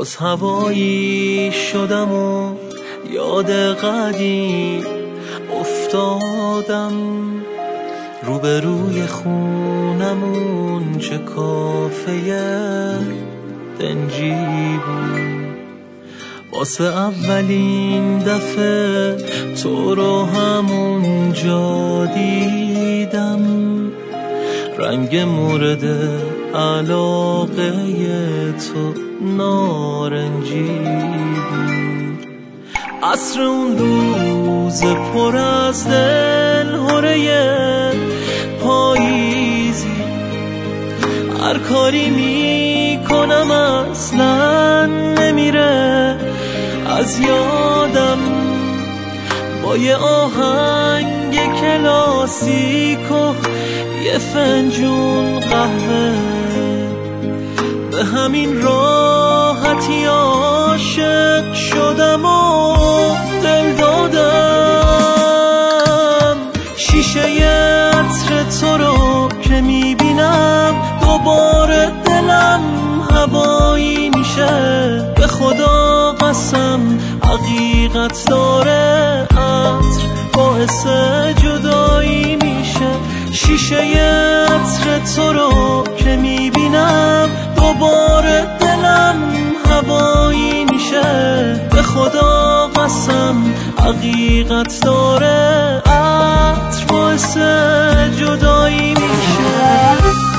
باز هوایی شدم و یاد قدیم افتادم. روبروی خونمون چه کافه دنجی بود، واسه اولین دفعه تو رو همونجا دیدم. رنگ مورد علاقه تو نارنجی بود. عصر اون روز پر از دلهره پاییزی، هر کاری میکنم اصلا نمیره از یادم. با یه آهنگ کلاسیک و یه فنجون قهوه، به همین راحتی عاشق شدم و دل دادم. شیشه عطر تو رو که میبینم دوباره دلم هوایی میشه. به خدا قسم حقیقت داره عطر باعث جدایی میشه. شیشه عطر تو رو که میبینم دوباره دلم هوایی میشه. به خدا قسم حقیقت داره عطر باعث جدایی میشه.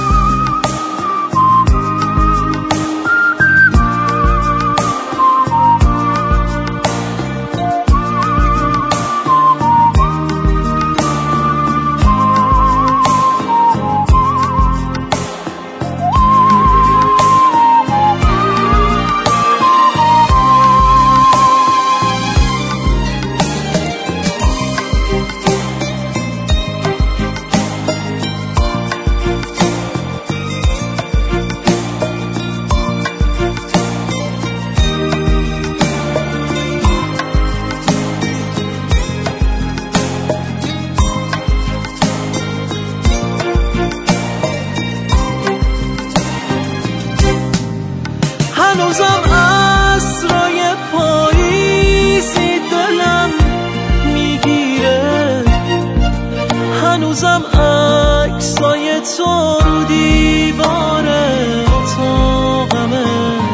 هنوزم عصرای پاییزی دلم میگیره، هنوزم عکسای تو رو دیوار اتاقمه.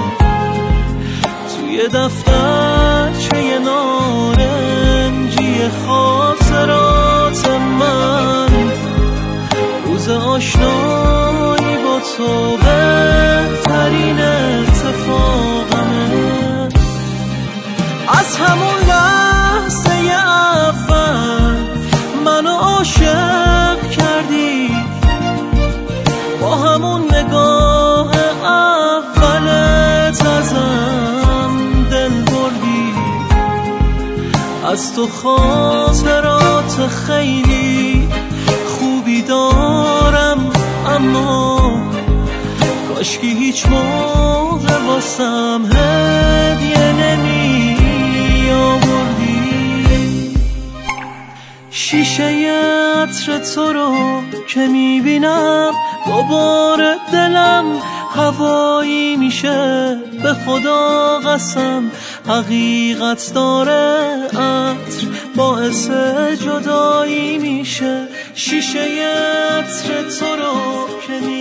توی دفترچه نارنجی خاطرات من، روز آشنایی با تو بهترین اتفاقمه. از همون لحظه اول منو عاشق کردی، با همون نگاه اولت ازم دل بردی. از تو خاطرات خیلی خوبی دارم، اما کاشکی هیچ موقع واسم هدیه نمی آوردی. شیشه عطر تو رو که میبینم دوباره دلم هوایی میشه. به خدا قسم حقیقت داره عطر باعث جدایی میشه. شیشه عطر تو رو که